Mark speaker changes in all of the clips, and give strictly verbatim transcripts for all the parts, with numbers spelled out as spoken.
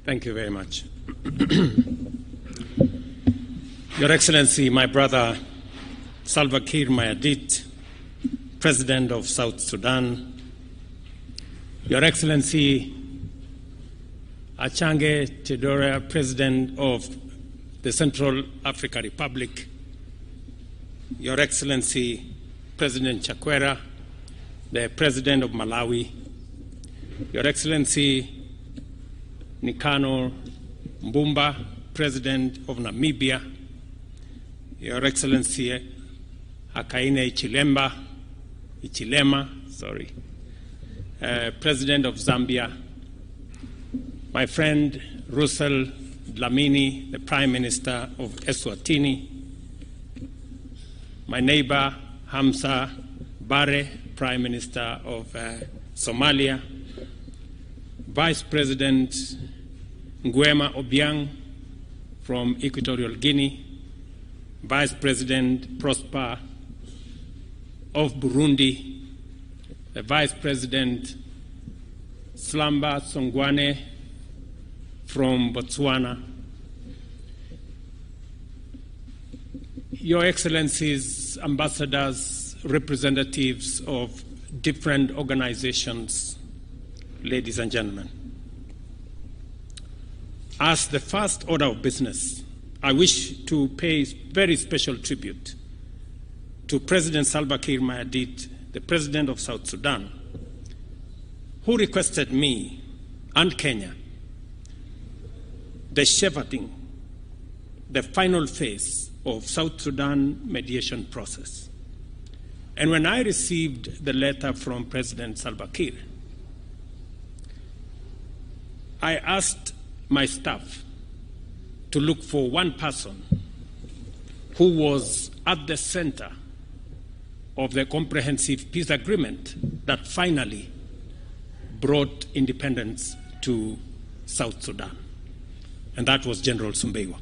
Speaker 1: Thank you very much. Your Excellency, my brother Salva Kiir Mayardit, President of South Sudan, Your Excellency Achange Chidera, President of the Central African Republic, Your Excellency President Chakwera, the President of Malawi, Your Excellency Nikano Mbumba, President of Namibia, Your Excellency Hakainde Hichilema, Hichilema, sorry, uh, President of Zambia, my friend Russell Dlamini, the Prime Minister of Eswatini, my neighbor Hamza Bare, Prime Minister of uh, Somalia, Vice President Nguema Obiang from Equatorial Guinea, Vice President Prosper of Burundi, the Vice President Slamba Songwane from Botswana, Your Excellencies, ambassadors, representatives of different organizations, ladies and gentlemen. As the first order of business, I wish to pay very special tribute to President Salva Kiir Mayardit, the President of South Sudan, who requested me and Kenya the shepherding, the final phase of South Sudan mediation process. And when I received the letter from President Salva Kiir, I asked my staff to look for one person who was at the center of the comprehensive peace agreement that finally brought independence to South Sudan. And that was General Sumbeiwa.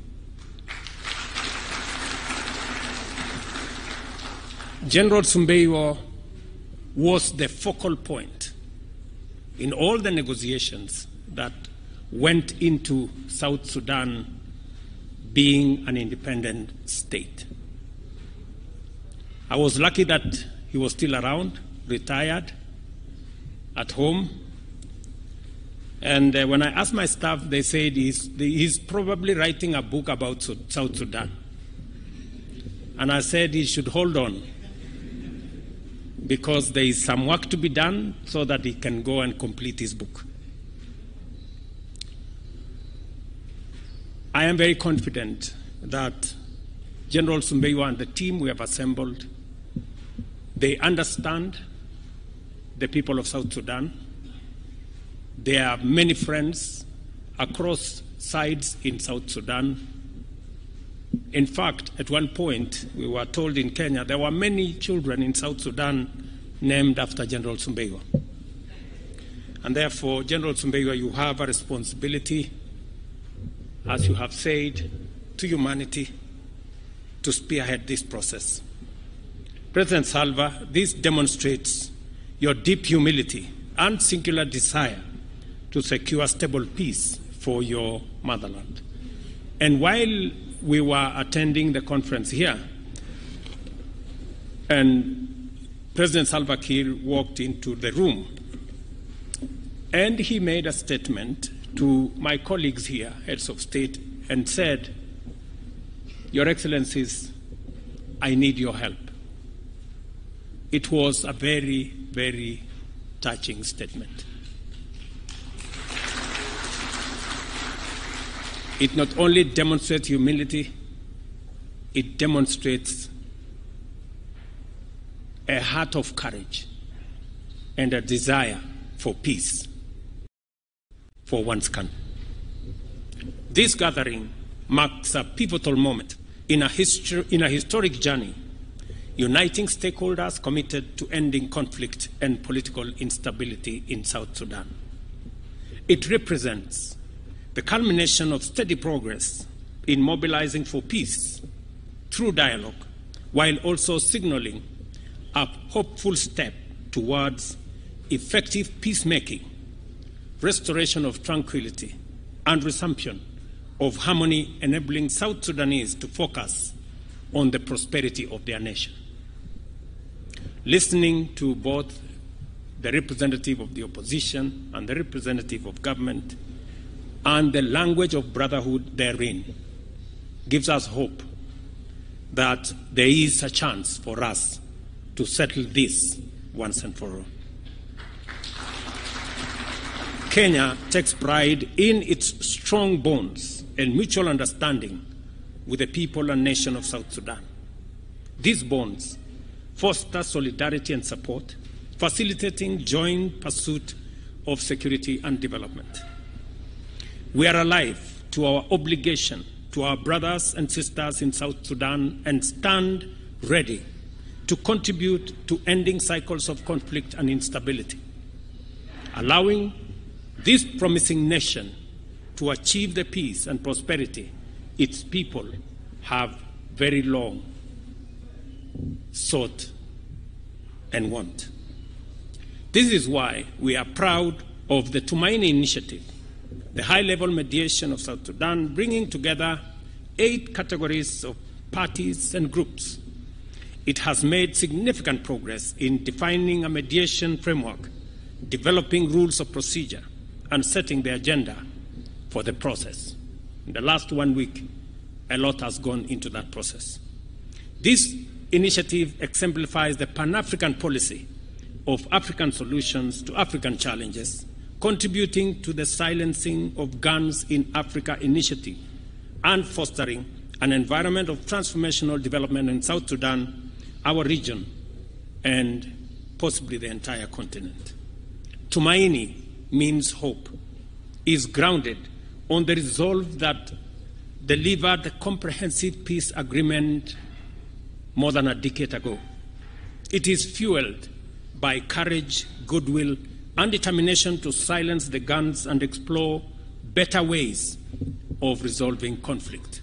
Speaker 1: General Sumbeiwa was the focal point in all the negotiations that went into South Sudan being an independent state. I was lucky that he was still around, retired, at home. And uh, when I asked my staff, they said he's, he's probably writing a book about South Sudan. And I said he should hold on, because there is some work to be done so that he can go and complete his book. I am very confident that General Sumbeiwa and the team we have assembled, they understand the people of South Sudan. There are many friends across sides in South Sudan. In fact, at one point, we were told in Kenya, there were many children in South Sudan named after General Sumbeiwa. And therefore, General Sumbeiwa, you have a responsibility, as you have said, to humanity to spearhead this process. President Salva, this demonstrates your deep humility and singular desire to secure stable peace for your motherland. And while we were attending the conference here, and President Salva Kiir walked into the room, and he made a statement to my colleagues here, heads of state, and said, Your Excellencies, I need your help. It was a very, very touching statement. It not only demonstrates humility, it demonstrates a heart of courage and a desire for peace for one's country. This gathering marks a pivotal moment in a, histor- in a historic journey, uniting stakeholders committed to ending conflict and political instability in South Sudan. It represents the culmination of steady progress in mobilizing for peace through dialogue, while also signaling a hopeful step towards effective peacemaking, restoration of tranquility, and resumption of harmony, enabling South Sudanese to focus on the prosperity of their nation. Listening to both the representative of the opposition and the representative of government, and the language of brotherhood therein, gives us hope that there is a chance for us to settle this once and for all. Kenya takes pride in its strong bonds and mutual understanding with the people and nation of South Sudan. These bonds foster solidarity and support, facilitating joint pursuit of security and development. We are alive to our obligation to our brothers and sisters in South Sudan and stand ready to contribute to ending cycles of conflict and instability, allowing this promising nation to achieve the peace and prosperity its people have very long sought and want. This is why we are proud of the Tumaini Initiative, the high-level mediation of South Sudan, bringing together eight categories of parties and groups. It has made significant progress in defining a mediation framework, developing rules of procedure, and setting the agenda for the process. In the last one week, a lot has gone into that process. This initiative exemplifies the Pan-African policy of African solutions to African challenges, contributing to the silencing of guns in Africa initiative and fostering an environment of transformational development in South Sudan, our region, and possibly the entire continent. Tumaini means hope, is grounded on the resolve that delivered the comprehensive peace agreement more than a decade ago. It is fueled by courage, goodwill, and determination to silence the guns and explore better ways of resolving conflict.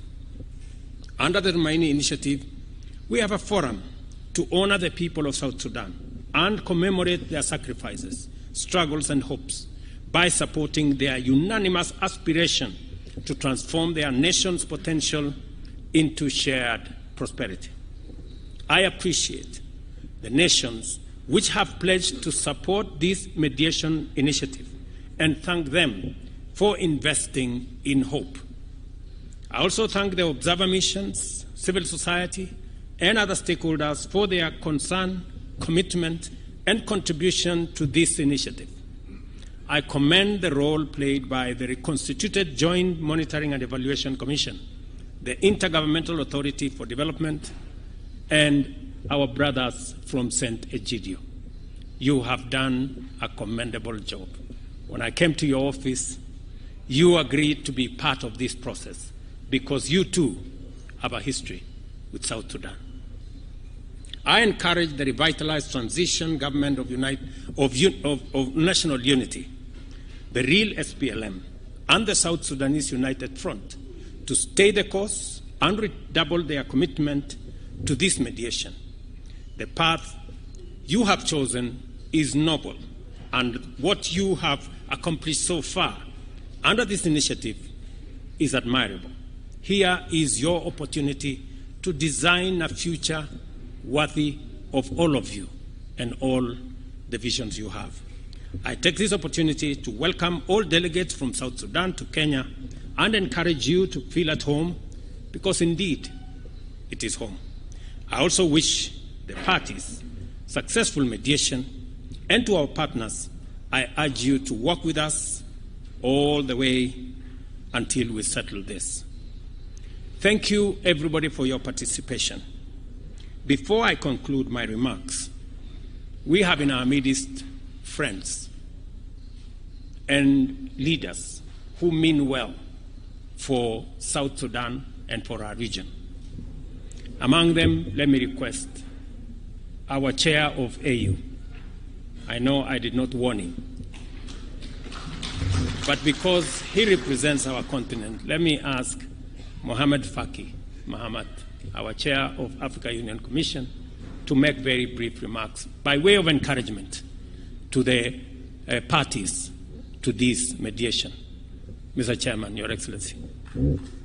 Speaker 1: Under the Tumaini Initiative, we have a forum to honor the people of South Sudan and commemorate their sacrifices, struggles, and hopes by supporting their unanimous aspiration to transform their nation's potential into shared prosperity. I appreciate the nations which have pledged to support this mediation initiative and thank them for investing in hope. I also thank the observer missions, civil society, and other stakeholders for their concern, commitment, and contribution to this initiative. I commend the role played by the reconstituted Joint Monitoring and Evaluation Commission, the Intergovernmental Authority for Development, and our brothers from Saint Egidio. You have done a commendable job. When I came to your office, you agreed to be part of this process because you too have a history with South Sudan. I encourage the revitalized transition government of, unite, of, of, of national unity, the real S P L M, and the South Sudanese United Front to stay the course and redouble their commitment to this mediation. The path you have chosen is noble, and what you have accomplished so far under this initiative is admirable. Here is your opportunity to design a future worthy of all of you and all the visions you have. I take this opportunity to welcome all delegates from South Sudan to Kenya and encourage you to feel at home, because indeed it is home. I also wish the parties successful mediation, and to our partners, I urge you to work with us all the way until we settle this. Thank you, everybody, for your participation. Before I conclude my remarks, we have in our midst friends and leaders who mean well for South Sudan and for our region. Among them, let me request our chair of A U. I know I did not warn him, but because he represents our continent, let me ask Mohamed Faki Mahamat, our chair of Africa Union Commission, to make very brief remarks by way of encouragement to the uh, parties to this mediation. Mister Chairman, Your Excellency.